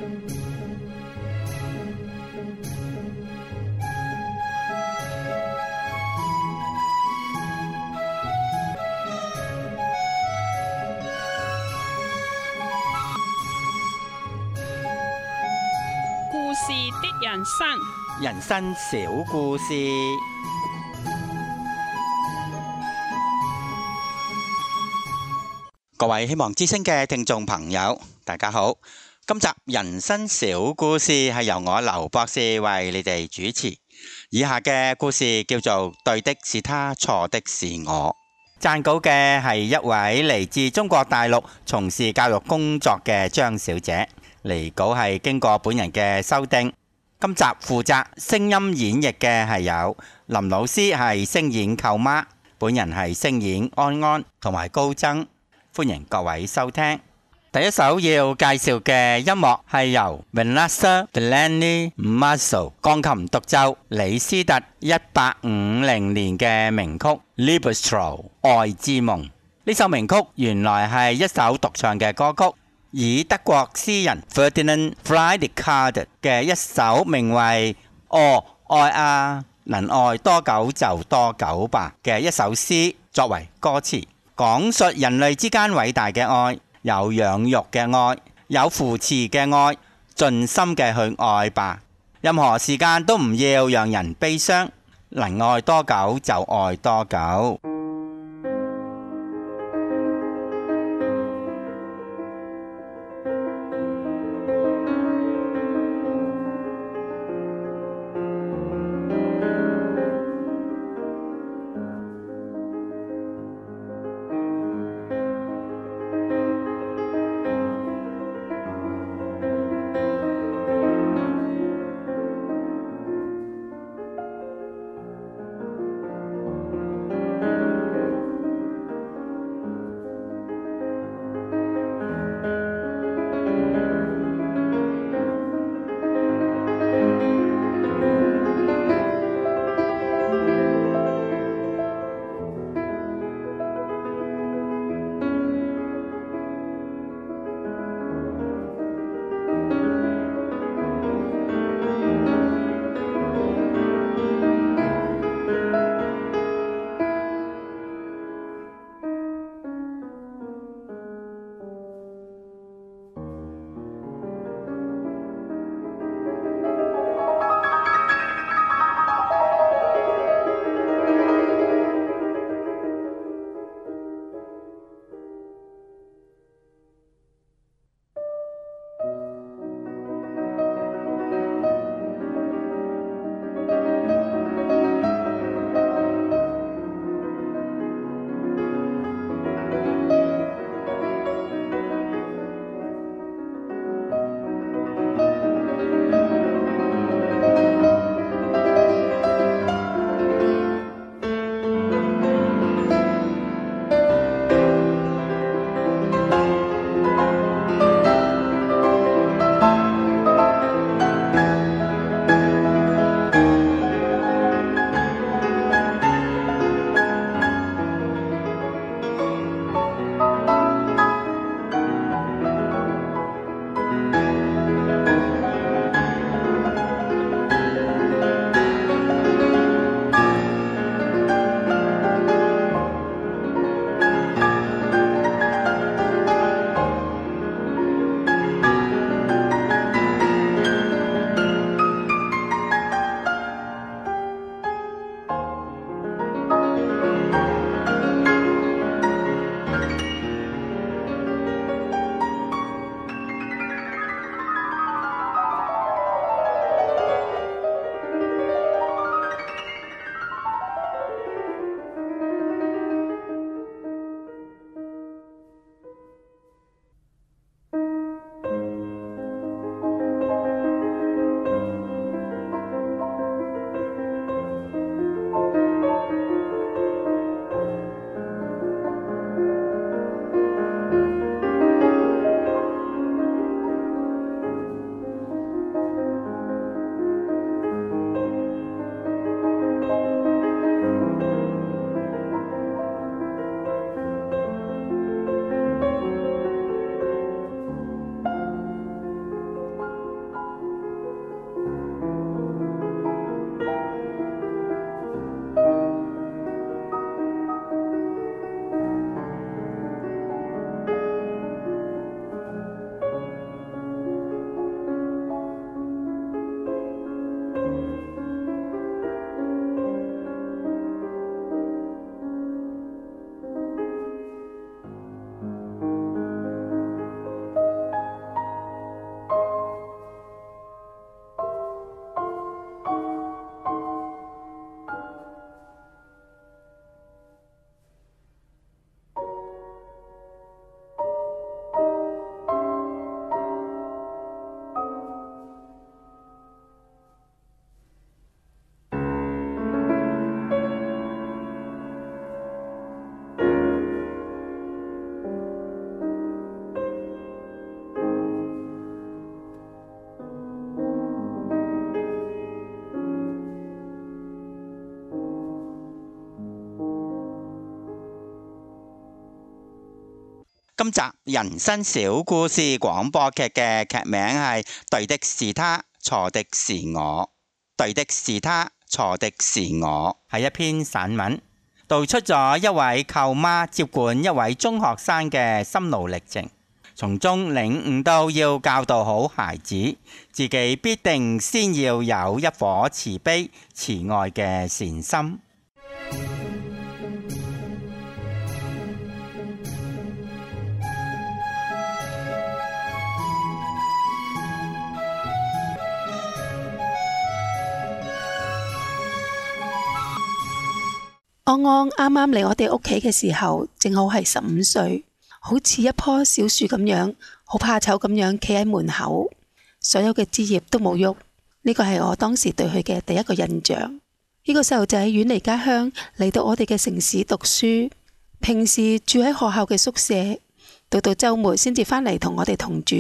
故事的人生， 人生小故事。各位希望之聲嘅聽眾朋友，大家好。今集人生小故事係由我劉博士為你哋主持。以下嘅故事叫做對的是他，錯的是我。撰稿嘅係一位嚟自中國大陸從事教育工作嘅張小姐。嚟稿係經過本人嘅修訂。今集負責聲音演繹嘅係有林老師係聲演舅媽，本人係聲演安安同埋高僧。歡迎各位收聽。第一首要介紹嘅音樂係由 Vanessa Delaney Muscle 鋼琴獨奏李斯特1850年嘅名曲 Liebestro 愛之夢。呢首名曲原來係一首獨唱嘅歌曲，以德國詩人 Ferdinand Friedrich 嘅一首名為哦愛啊，能愛多久就多久吧嘅一首詩作為歌詞，講述人類之間偉大嘅愛，有養育嘅愛，有扶持嘅愛，盡心嘅去愛吧。任何時間都唔要讓人悲傷，能愛多久就愛多久。 今集人生小故事廣播劇嘅劇名係對的是他，錯的是我。對的是他，錯的是我，係一篇散文，道出咗一位舅媽接管一位中學生嘅心路歷程，從中領悟到要教導好孩子，自己必定先要有一顆慈悲慈愛嘅善心。 安安啱啱嚟我哋屋企嘅時候，正好係15歲，好似一棵小樹咁樣，好怕醜咁樣企喺門口，所有嘅枝葉都冇喐。呢個係我當時對佢嘅第一個印象。呢個細路仔遠離家鄉嚟到我哋嘅城市讀書，平時住喺學校嘅宿舍，到週末先至返嚟同我哋同住。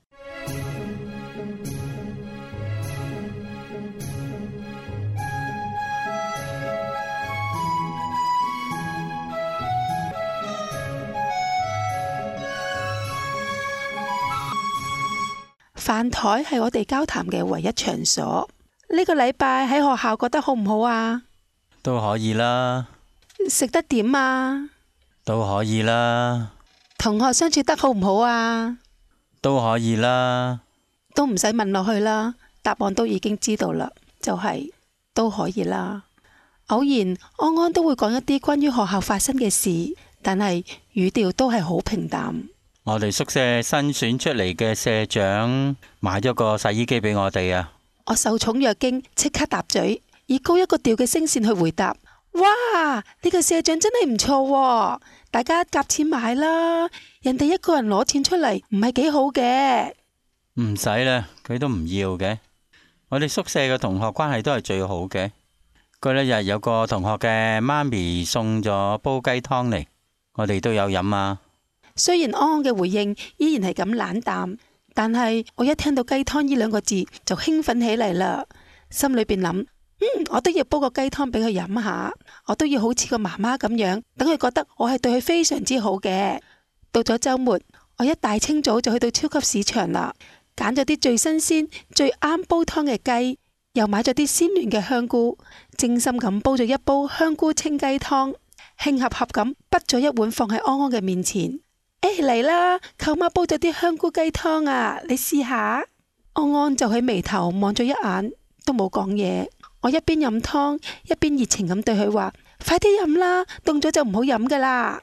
飯台係我哋交談嘅唯一場所。呢個禮拜喺學校覺得好唔好啊？ 都可以啦。 食得點啊？ 都可以啦。 同學相處得好唔好啊？ 都可以啦。 都唔使問落去啦，答案都已經知道啦，就係都可以啦。偶然安安都會講一啲關於學校發生嘅事，但係語調都係好平淡。 我哋宿舍新選出嚟嘅社長買咗個洗衣機俾我哋啊！ 我受寵若驚，即刻答嘴，以高一個調嘅聲線去回答：哇！呢個社長真係唔錯喎，大家夾錢買啦，人哋一個人攞錢出嚟唔係幾好嘅。 唔使啦，佢都唔要嘅。我哋宿舍嘅同學關係都係最好嘅。嗰一日有個同學嘅媽咪送咗煲雞湯嚟，我哋都有飲啊。 雖然安安嘅回應依然係咁冷淡，但係我一聽到雞湯呢2個字就興奮起嚟啦，心裏邊諗，我都要煲個雞湯俾佢飲下，我都要好似個媽媽咁樣，等佢覺得我係對佢非常之好嘅。到咗週末，我一大清早就去到超級市場啦，揀咗啲最新鮮、最啱煲湯嘅雞，又買咗啲鮮嫩嘅香菇，精心咁煲咗一煲香菇清雞湯，興合合咁滗咗一碗放喺安安嘅面前。嚟啦，舅媽煲咗啲香菇雞湯啊，你試下。安安就喺眉頭望咗一眼，都冇講嘢。我一邊飲湯，一邊熱情咁對佢話：快啲飲啦，凍咗就唔好飲噶啦。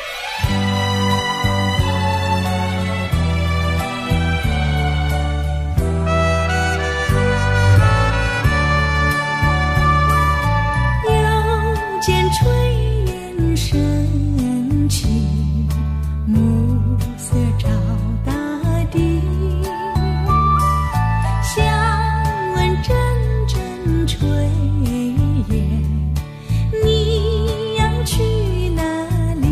又見炊煙升起，暮色照大地，想問陣陣炊煙，你要去哪裡？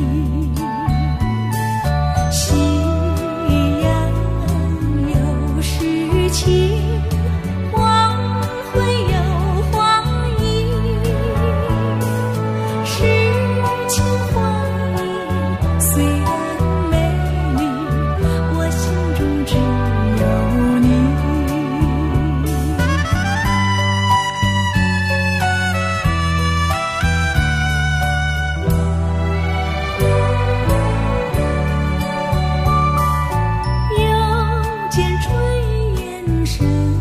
夕陽有詩情，黃昏有花意，詩情畫意雖然美麗，我心中只有你。又見炊煙升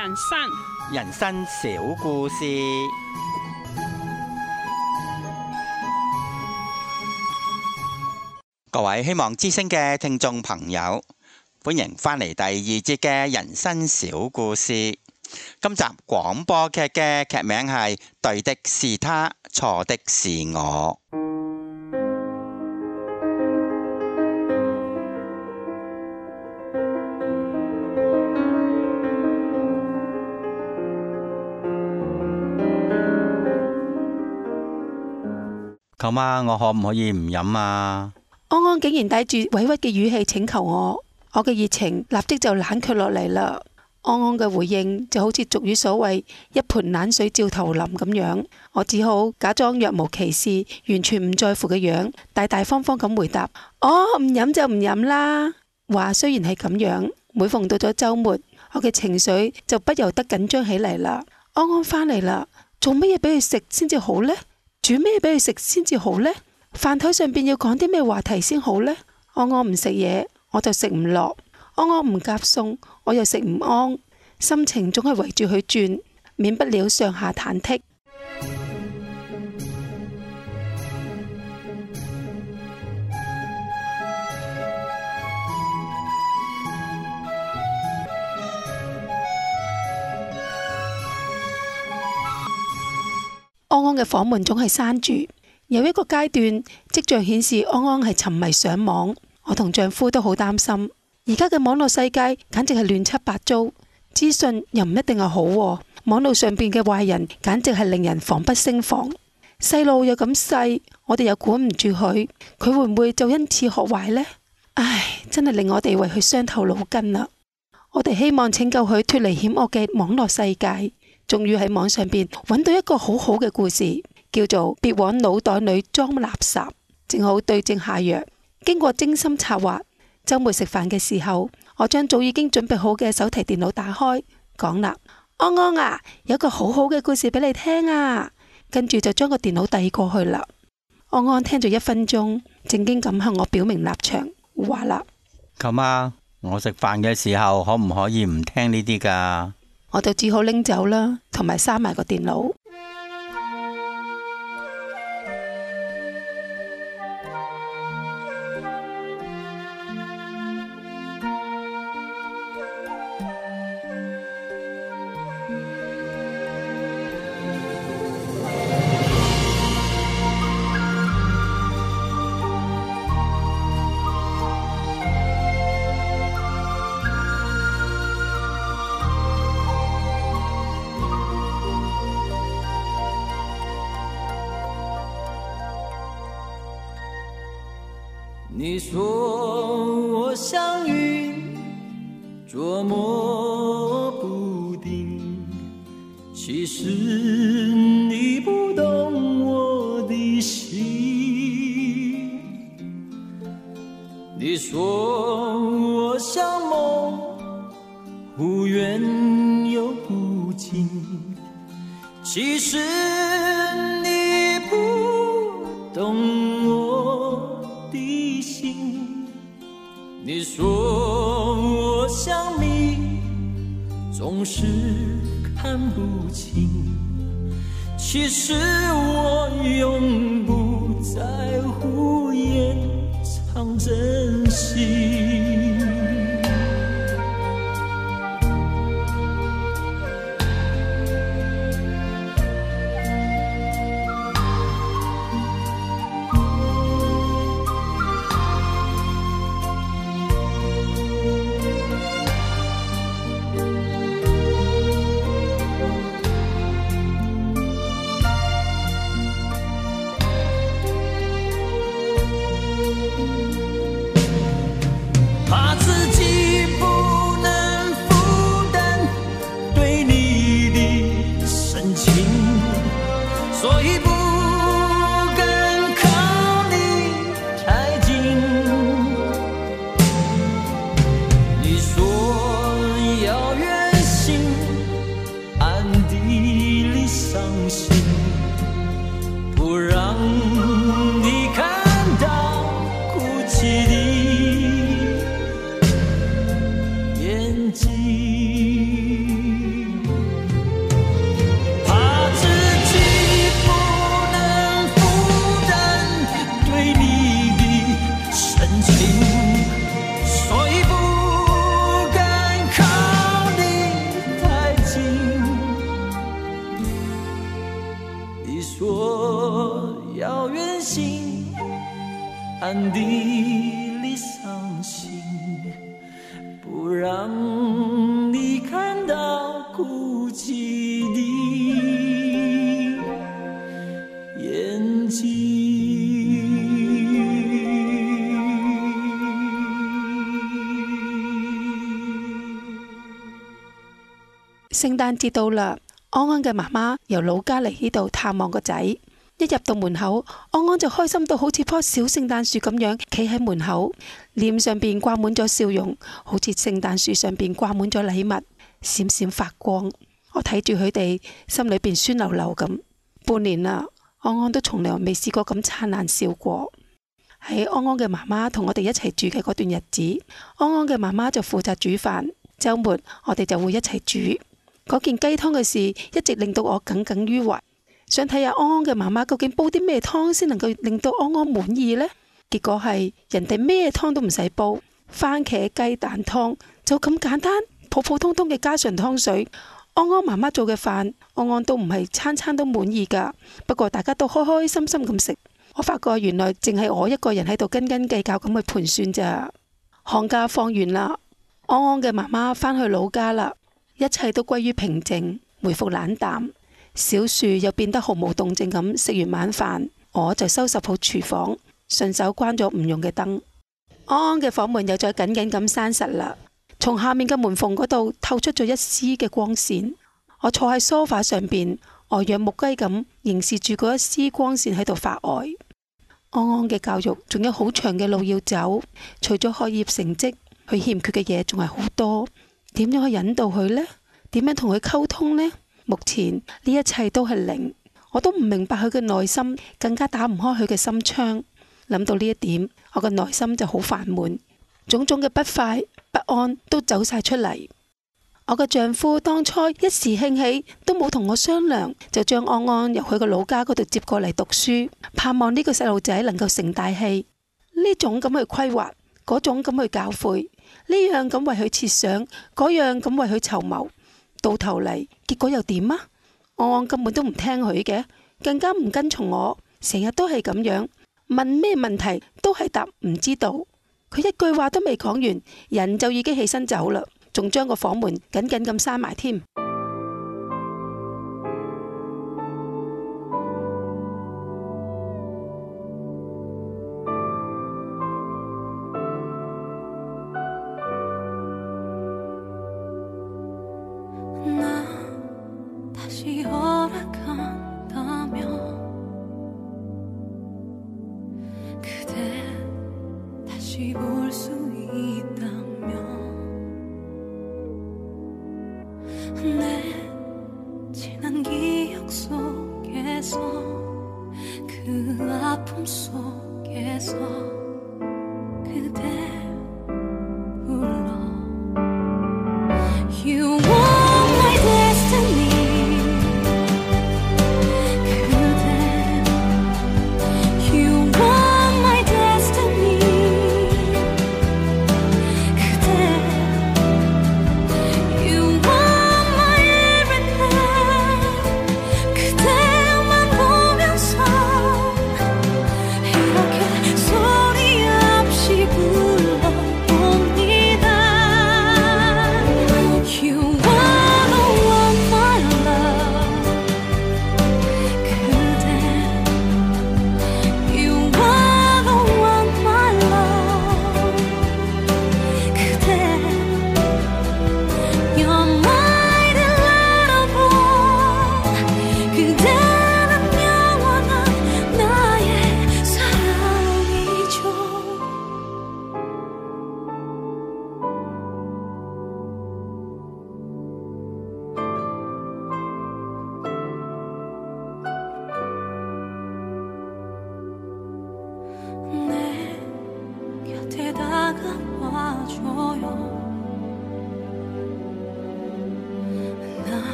人生， 人生小故事。各位希望之聲嘅聽眾朋友，歡迎返嚟第二節嘅人生小故事。今集廣播劇嘅劇名係對的是他，錯的是我。舅媽，我可唔可以唔飲啊？ 安安竟然帶住委屈嘅語氣請求我嘅熱情立即就冷卻落嚟啦。安安嘅回應就好似俗語所謂一盆冷水照頭淋咁樣，我只好假裝若無其事，完全唔在乎嘅樣，大大方方咁回答：唔飲就唔飲啦。話雖然係咁樣，每逢到咗週末，我嘅情緒就不由得緊張起嚟啦。安安返嚟啦，做乜嘢俾佢食先至好呢？煮咩俾佢食先至好呢？飯台上邊要講啲咩話題先好呢？安安唔食嘢，我就食唔落；安安唔夾餸，我又食唔安。心情總係圍住佢轉，免不了上下忐忑。安安嘅房門總係閂住，有一個階段跡象顯示安安係沉迷上網，我同丈夫都好擔心。而家嘅網絡世界簡直係亂七八糟，資訊又唔一定係好，網絡上邊嘅壞人簡直係令人防不勝防。細路又咁細，我哋又管唔住佢，佢會唔會就因此學壞呢？唉，真係令我哋為佢傷透腦筋啦！我哋希望拯救佢脫離險惡嘅網絡世界。終於喺網上邊揾到一個好好嘅故事，叫做別往腦袋裏裝垃圾，正好對症下藥。經過精心策劃，周末食飯嘅時候，我將早已經準備好嘅手提電腦打開，講啦：安安啊，有個好好嘅故事俾你聽啊！跟住就將個電腦遞過去啦。安安聽咗1分鐘，正經咁向我表明立場，話啦： 舅媽，我食飯嘅時候可唔可以唔聽呢啲㗎？ 我就只好拎走啦，同埋閂埋個電腦。 你說我像雲，捉摸不定，其實你不懂我的心。你說我像夢，忽遠又不近，其實你不懂我的心。你說我像謎，總是看不清，其實我永不在乎，掩藏真心。 暗地里伤心，不让你看到哭泣的眼睛。 聖誕節到啦，安安嘅媽媽由老家嚟呢度探望個仔，一入到門口，安安就開心到好似棵小聖誕樹咁樣企喺門口，臉上邊掛滿咗笑容，好似聖誕樹上邊掛滿咗禮物，閃閃發光。我睇住佢哋，心裏邊酸溜溜咁。半年啦，安安都從來未試過咁燦爛笑過。喺安安嘅媽媽同我哋一齊住嘅嗰段日子，安安嘅媽媽就負責煮飯，週末我哋就會一齊煮。嗰件雞湯嘅事一直令到我耿耿於懷，想睇下安安嘅媽媽究竟煲啲咩湯先能夠令到安安滿意呢？結果係人哋咩湯都唔使煲，番茄雞蛋湯就咁簡單，普普通通嘅家常湯水。安安媽媽做嘅飯，安安都唔係餐餐都滿意噶。不過大家都開開心心咁食。我發覺原來淨係我一個人喺度斤斤計較咁去盤算咋。寒假放完啦，安安嘅媽媽返去老家啦。一切都歸於平靜，回復冷淡。小樹又變得毫無動靜咁食完晚飯，我就收拾好廚房，順手關咗唔用嘅燈。安安嘅房門又再緊緊咁閂實啦。從下面嘅門縫嗰度透出咗一絲嘅光線。我坐喺梳化上邊，呆若木雞咁凝視住嗰一絲光線喺度發呆。安安嘅教育仲有好長嘅路要走，除咗學業成績，佢欠缺嘅嘢仲係好多。點樣去引導佢呢？點樣同佢溝通呢？目前呢一切都係零，我都唔明白佢嘅內心，更加打唔開佢嘅心窗。諗到呢一點，我嘅內心就好煩悶，種種嘅不快不安都走晒出嚟。我嘅丈夫當初一時興起，都冇同我商量，就將安安由佢個老家嗰度接過嚟讀書，盼望呢個細路仔能夠成大器。呢種咁去規劃，嗰種咁去教誨，呢樣咁為佢設想，嗰樣咁為佢籌謀，到頭嚟結果又點啊？安安根本都唔聽佢嘅，更加唔跟從我，成日都係咁樣，問咩問題都係答唔知道。佢一句話都未講完，人就已經起身走啦，仲將個房門緊緊咁閂埋添。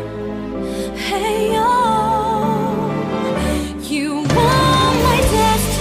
You are my destiny.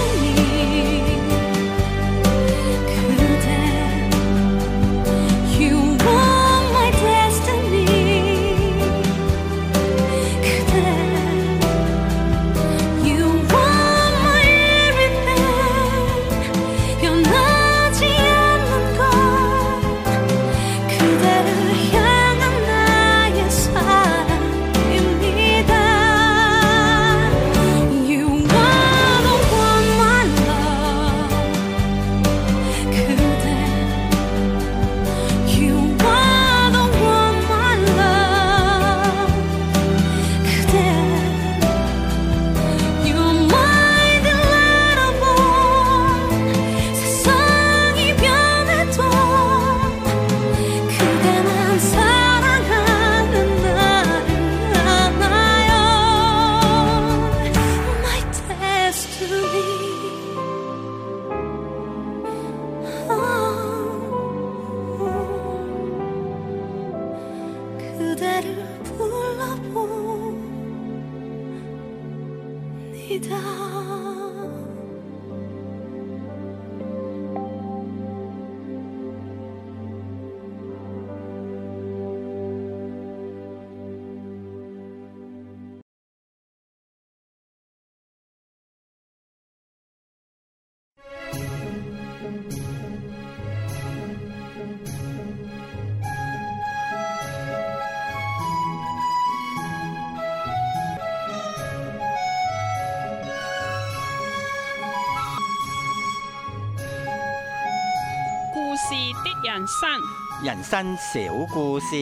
事的人生， 人生小故事。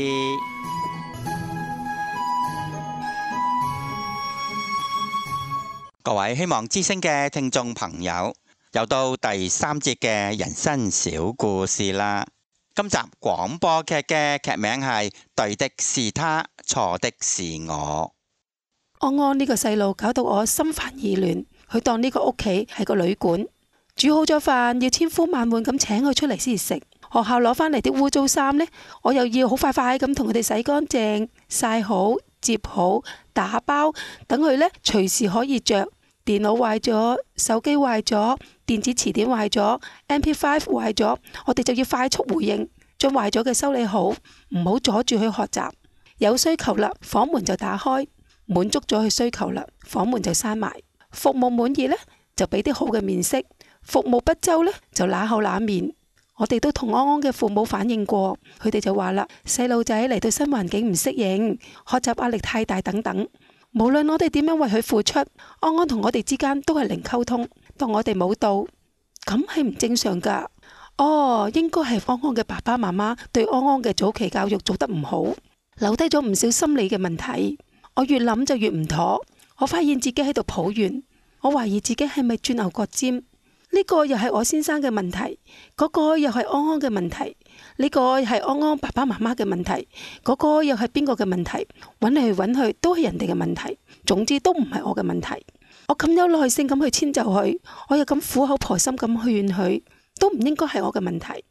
各位希望之聲嘅聽眾朋友，又到第3節嘅人生小故事啦。今集廣播劇嘅劇名係對的是他，錯的是我。 安安呢個細路搞到我心煩意亂，佢當呢個屋企係個旅館，煮好咗飯要千呼萬喚咁請佢出嚟先食。學校攞返嚟啲污糟衫呢，我又要好快快咁同佢哋洗乾淨、曬好、摺好、打包，等佢呢隨時可以着。電腦壞咗，手機壞咗，電子詞典壞咗， MP5 壞咗，我哋就要快速回應，將壞咗嘅修理好，唔好阻住佢學習。有需求啦，房門就打開，滿足咗佢需求啦，房門就閂埋。服務滿意呢，就俾啲好嘅面色；服務不周呢，就揦口揦面。我哋都同安安嘅父母反映過，佢哋就話啦，細路仔嚟到新環境唔適應，學習壓力太大等等。無論我哋點樣為佢付出，安安同我哋之間都係零溝通，當我哋冇到，咁係唔正常噶。哦，應該係安安嘅爸爸媽媽對安安嘅早期教育做得唔好，留低咗唔少心理嘅問題。我越諗就越唔妥，我發現自己喺度抱怨，我懷疑自己係咪鑽牛角尖。呢個又係我先生嘅問題，嗰個又係安安嘅問題，呢個係安安爸爸媽媽嘅問題，嗰個又係邊個嘅問題？揾嚟揾去都係人哋嘅問題，總之都唔係我嘅問題。我咁有耐性咁去遷就佢，我又咁苦口婆心咁去勸佢，都唔應該係我嘅問題。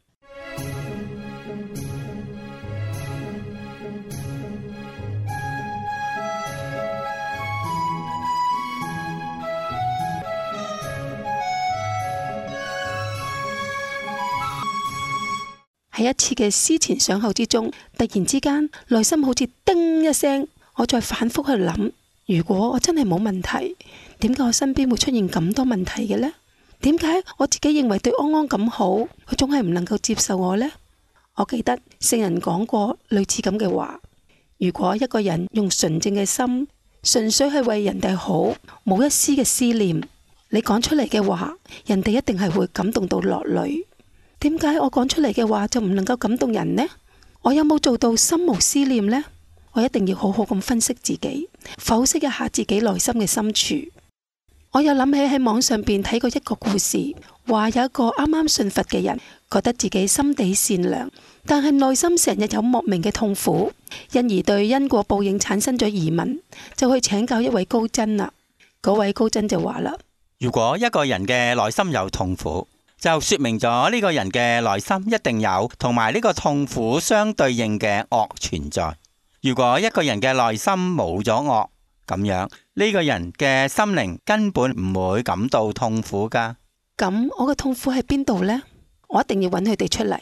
喺一次嘅思前想後之中，突然之間內心好似叮一聲，我再反覆去諗，如果我真係冇問題，點解我身邊會出現咁多問題嘅呢？點解我自己認為對安安咁好，佢總係唔能夠接受我呢？我記得聖人講過類似咁嘅話，如果一個人用純正嘅心，純粹係為人哋好，冇一絲嘅思念，你講出嚟嘅話，人哋一定係會感動到落淚。點解我講出嚟嘅話就唔能夠感動人呢？我有冇做到心無思念呢？我一定要好好咁分析自己，剖析一下自己內心嘅深處。我又諗起喺網上邊睇過一個故事，話有一個啱啱信佛嘅人，覺得自己心地善良，但係內心成日有莫名嘅痛苦，因而對因果報應產生咗疑問，就去請教一位高僧啦。嗰位高僧就話啦： 如果一個人嘅內心有痛苦，就說明咗呢個人嘅內心一定有同埋呢個痛苦相對應嘅惡存在。如果一個人嘅內心冇咗惡，咁樣呢個人嘅心靈根本唔會感到痛苦噶。 咁我嘅痛苦喺邊度呢？我一定要揾佢哋出嚟。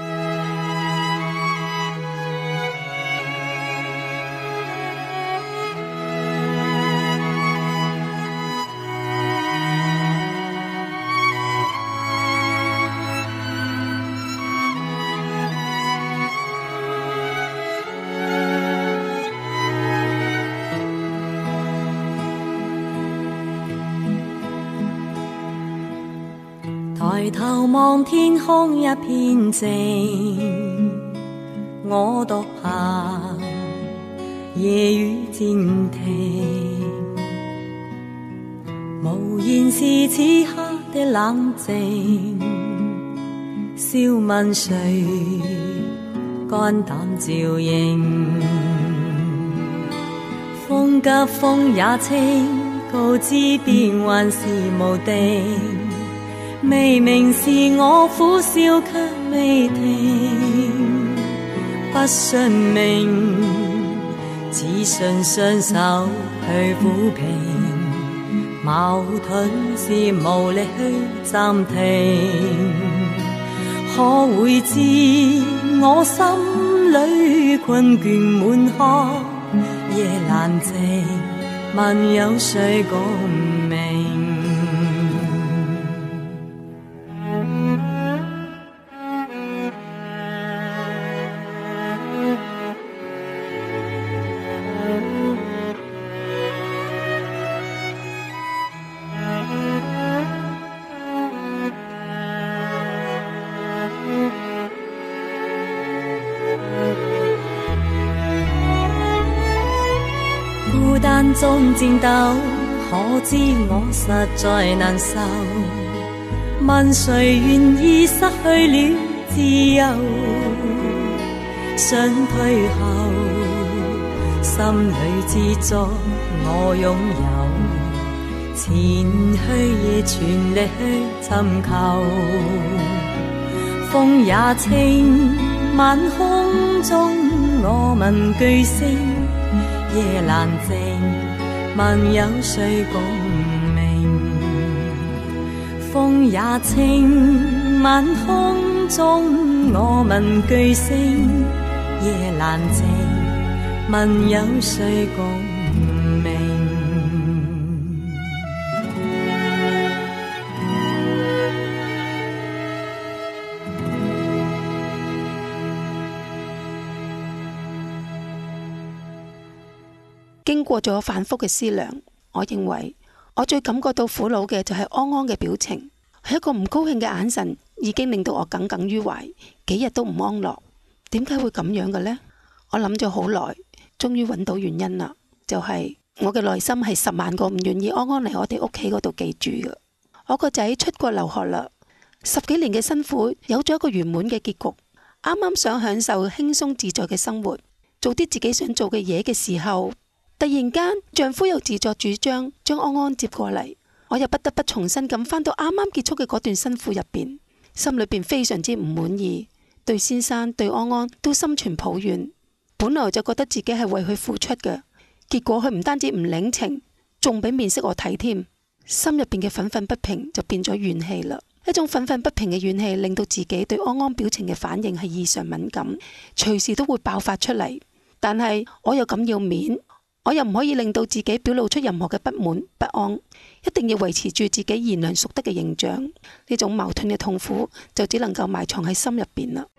抬頭望天空一片靜，我獨行，夜雨漸停，無言是此刻的冷靜。笑問誰肝膽照應，風急風也清，告知變幻是無定。明明是我苦笑卻未停，不信命，只信雙手去撫平，矛盾是無力去暫停。可會知我心裏困倦滿腔，夜闌靜，問有誰共鳴？ 中戰鬥，可知我實在難受。問誰願意失去了自由？想退後，心裏自作我擁有，前去亦全力去尋求。風也清，晚空中我問句聲，夜闌靜，問有誰共鳴？風也清，晚空中我問句聲，夜闌靜，問有誰共鳴？ 經過咗反覆嘅思量，我認為我最感覺到苦惱嘅就係安安嘅表情，係一個唔高興嘅眼神，已經令到我耿耿於懷，幾日都唔安樂。點解會咁樣嘅呢？我諗咗好耐，終於揾到原因啦，就係我嘅內心係10萬個唔願意安安嚟我哋屋企嗰度寄住嘅。我個仔出國留學啦，10幾年嘅辛苦有咗一個圓滿嘅結局，啱啱想享受輕鬆自在嘅生活，做啲自己想做嘅嘢嘅時候，突然間丈夫又自作主張將安安接過嚟，我又不得不重新咁返到啱啱結束嘅嗰段辛苦入邊，心裏邊非常之唔滿意，對先生對安安都心存抱怨。本來就覺得自己係為佢付出嘅，結果佢唔單止唔領情，仲俾面色我睇添，心入邊嘅憤憤不平就變咗怨氣啦。一種憤憤不平嘅怨氣令到自己對安安表情嘅反應係異常敏感，隨時都會爆發出嚟。但係我又咁要面，我又唔可以令到自己表露出任何嘅不滿不安，一定要維持住自己賢良淑德嘅形象。呢種矛盾嘅痛苦就只能夠埋藏喺心入邊啦。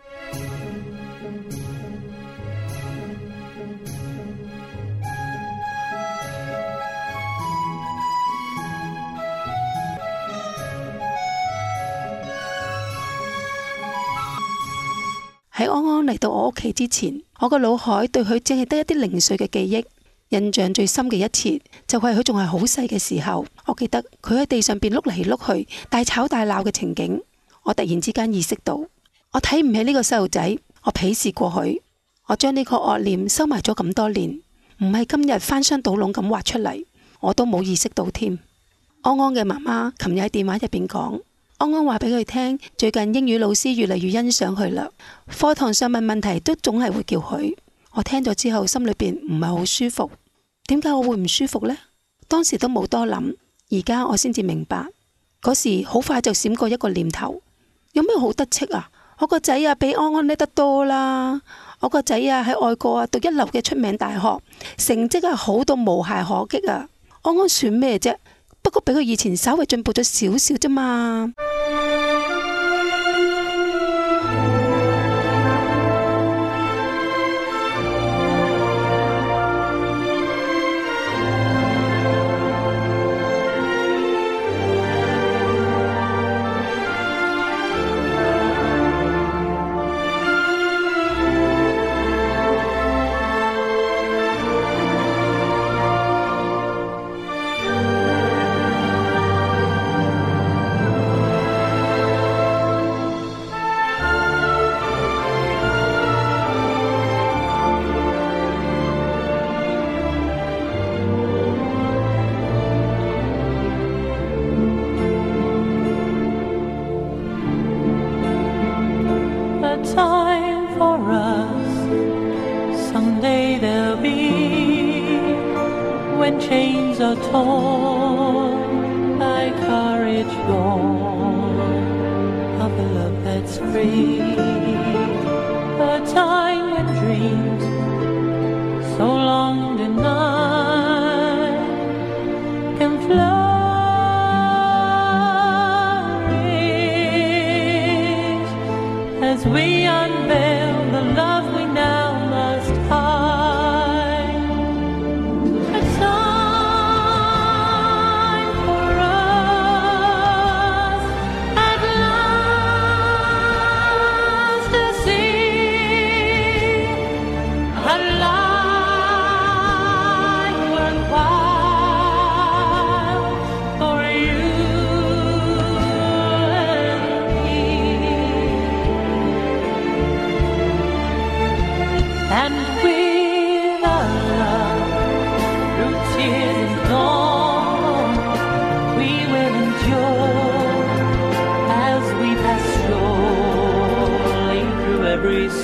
喺安安嚟到我屋企之前，我個腦海對佢淨係得一啲零碎嘅記憶。印象最深嘅一次就係佢仲係好細嘅時候，我記得佢喺地上邊碌嚟碌去，大吵大鬧嘅情景。我突然之間意識到，我睇唔起呢個細路仔，我鄙視過佢，我將呢個惡念收埋咗咁多年，唔係今日翻箱倒籠咁挖出嚟，我都冇意識到添。安安嘅媽媽琴日喺電話入邊講，安安話俾佢聽，最近英語老師越嚟越欣賞佢啦，課堂上問問題都總係會叫佢。我聽咗之後，心裏邊唔係好舒服。點解我會唔舒服呢？當時都冇多諗，而家我先至明白。嗰時好快就閃過一個念頭，有咩好得戚啊？我個仔啊比安安叻得多啦。我個仔啊喺外國啊讀一流嘅出名大學，成績啊好到無懈可擊啊。安安算咩啫？不過比佢以前稍微進步咗少少啫嘛。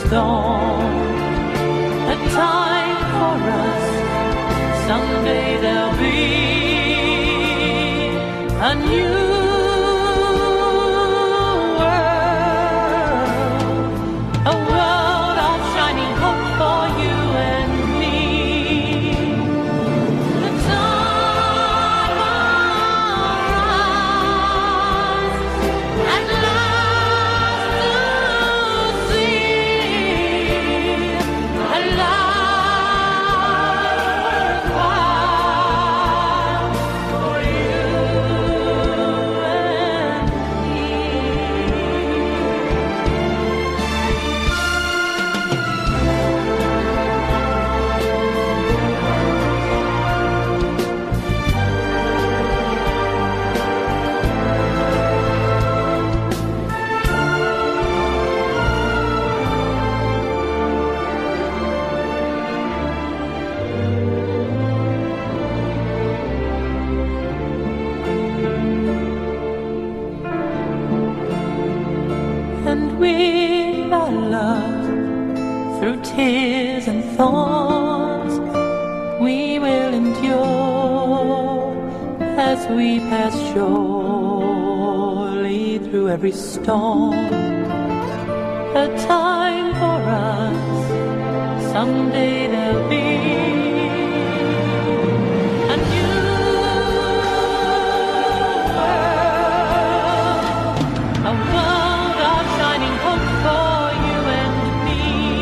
storm. A time for us, someday there'll be a new world, a world of shining hope for you and me. The time arrives at last to see a life worthwhile for you and me. And with our love, through tears and thorns, we will endure as we pass surely through every storm. A time for us, someday there'll be a new world, a world of shining hope for you and me.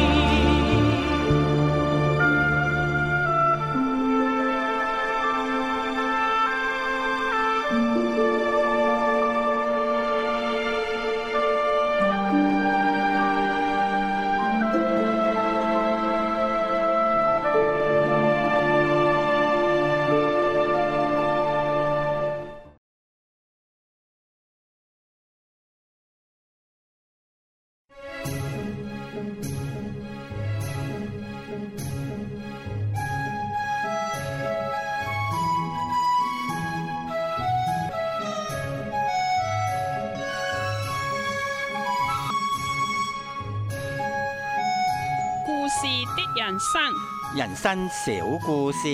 故事的人生， 人生小故事。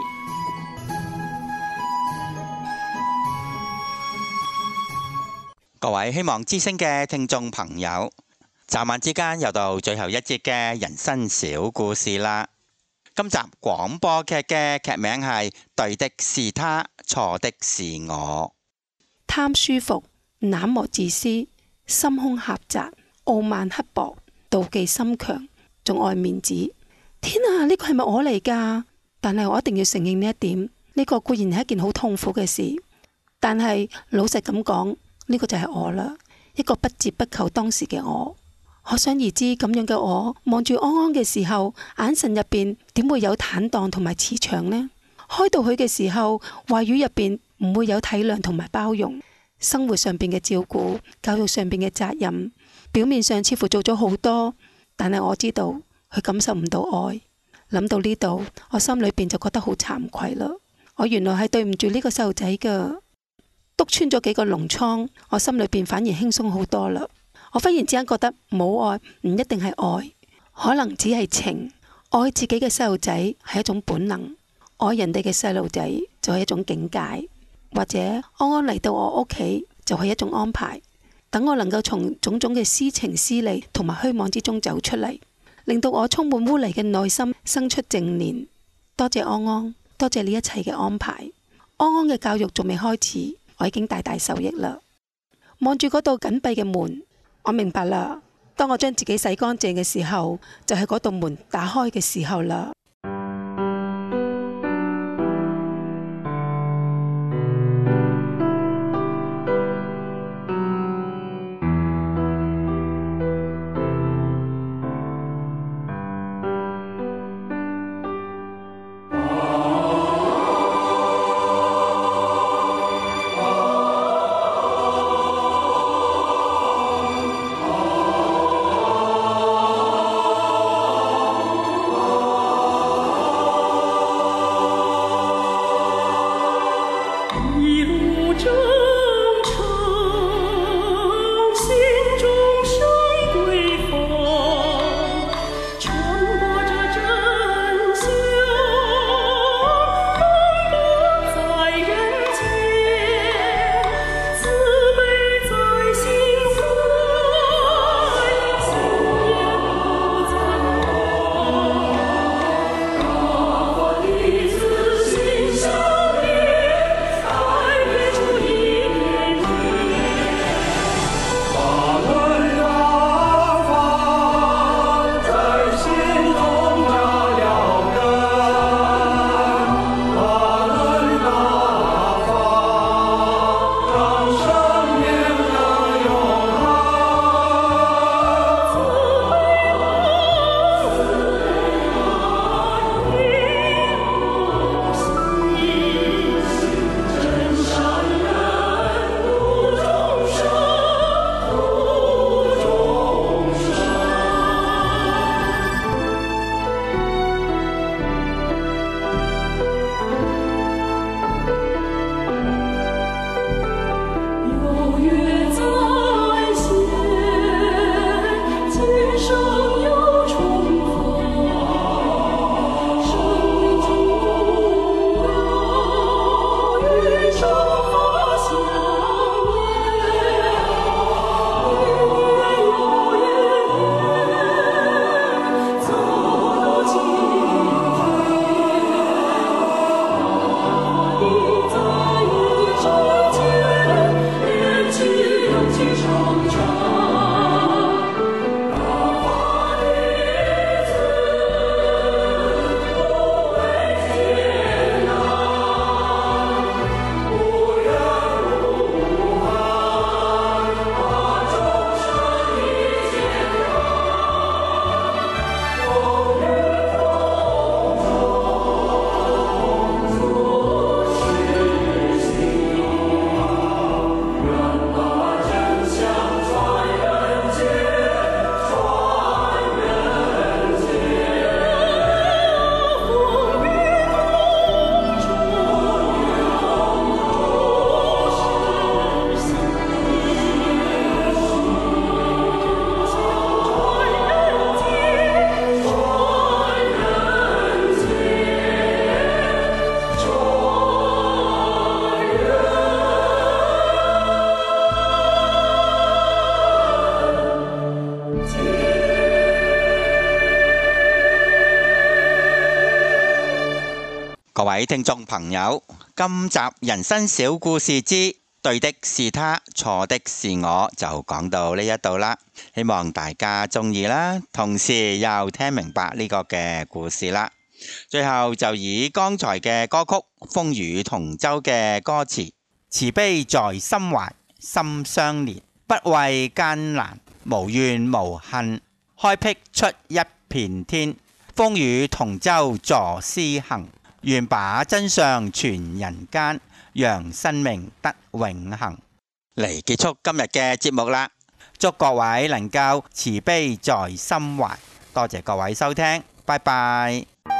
各位希望之聲嘅聽眾朋友，眨眼之間又到最後一節嘅人生小故事啦。今集廣播劇嘅劇名係《對的是他，錯的是我》。 貪舒服、冷漠自私、心胸狹窄、傲慢刻薄、妒忌心強，仲愛面子。天啊，呢個係咪我嚟㗎？但係我一定要承認呢一點，呢個固然係一件好痛苦嘅事。但係老實咁講，呢個就係我啦，一個不折不扣當時嘅我。可想而知，咁樣嘅我望住安安嘅時候，眼神入邊點會有坦蕩同埋慈祥呢？開導佢嘅時候，話語入邊唔會有體諒同埋包容。生活上邊嘅照顧，教育上邊嘅責任，表面上似乎做咗好多，但係我知道佢感受唔到愛。諗到呢度，我心裏邊就覺得好慚愧啦。我原來係對唔住呢個細路仔噶，篤穿咗幾個膿瘡，我心裏邊反而輕鬆好多啦。我忽然之間覺得冇愛唔一定係愛，可能只係情。愛自己嘅細路仔係一種本能，愛人哋嘅細路仔就係一種境界。或者安安嚟到我屋企就係一種安排，等我能夠從種種嘅私情私利同埋虛妄之中走出嚟，令到我充滿污泥嘅內心生出正念。多謝安安，多謝呢一切嘅安排。安安嘅教育仲未開始，我已經大大受益啦。望住嗰道緊閉嘅門，我明白啦。當我將自己洗乾淨嘅時候，就係嗰道門打開嘅時候啦。 位聽眾朋友，今集人生小故事之對的是他，錯的是我就講到呢一度啦。希望大家中意啦，同時又聽明白呢個嘅故事啦。最後就以剛才嘅歌曲《風雨同舟》嘅歌詞，慈悲在心懷，心相連，不畏艱難，無怨無恨，開闢出一片天。風雨同舟助詩行，願把真相傳人間，讓生命得永恆。嚟結束今日嘅節目啦，祝各位能夠慈悲在心懷。多謝各位收聽，拜拜。